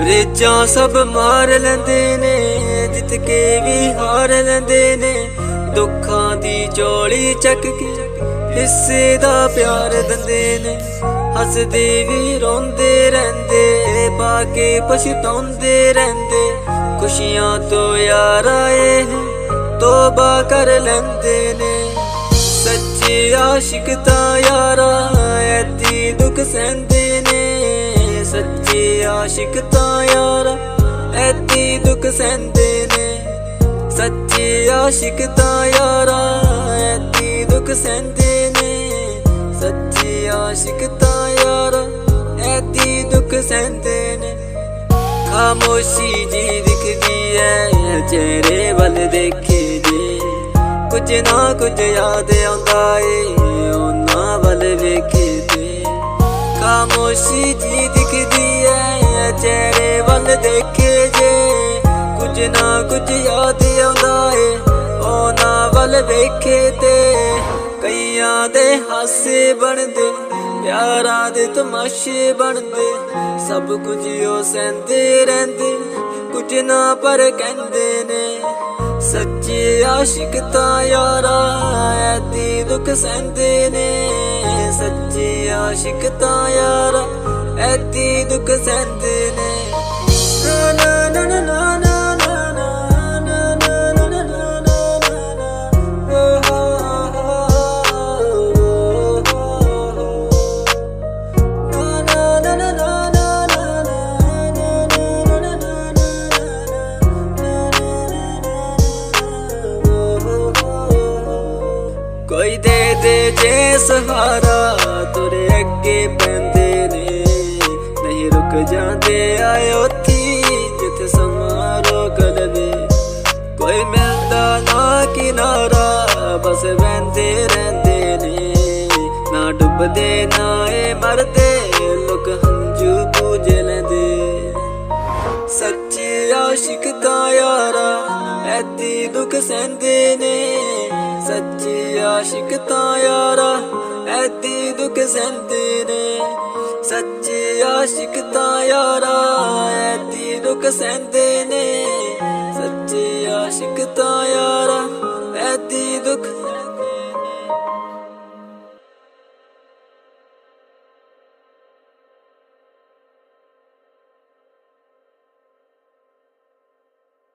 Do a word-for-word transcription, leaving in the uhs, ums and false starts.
रेजा सब मार लेंदे ने, जित के भी हार लेंदे ने। दुखां दी झोली चक के हिस्से दा प्यार दिंदे ने। हसदे भी रोंदे रहिंदे, पाके पछताउंदे रहिंदे। खुशियां तो यार आए हैं तौबा कर लेंदे ने। सच्चे आशिक तां यारा ऐती दुख सहंदे ने। सच्चे आशिक तां यारा ऐती दुख सहंदे ने। सच्चे आशिक तां यारा ऐती दुख सहंदे ने। सच्चे आशिक तां यारा ऐती दुख सहंदे ने। खामोशी जी दिखदी है चेहरे वल देखे जे, कुछ ना कुछ याद आंदा ए उन्हां वल वेखे जे। खामोशी जी दिखदी है चेहरे वल देखे जे, कुछ ना कुछ याद आंदा ए उन्हां वल वेखे ते। कईयां दे हासे बनदे, प्यारां दे तमाशे बनदे। सब कुछ ओ सहंदे रहिंदे, कुछ ना पर कहंदे ने। सच्चे आशिक तां यारा ऐती दुख सहंदे ने। सच्चे आशिक तां यारा ऐती दुख सहंदे ने। ना ना ना ना ना कोई दे दे जे सहारा, तुरे अगे पैंदे ने। नहीं रुक जाते आए उथी जिथे समा रोक लवे। कोई मिलदा ना किनारा, बस बहंदे रहंदे ने। ना डुबदे ना ए मरदे, लोग हंजू पूज लेंदे। सच्चे आशिक तां यारा ऐती दुख सहंदे ने। सच्चे आशिक तां यारा ऐती दुख सहंदे ने। सच्चे आशिक तां यारा ऐती दुख सहंदे ने। सच्चे आशिक तां यारा ऐती दुख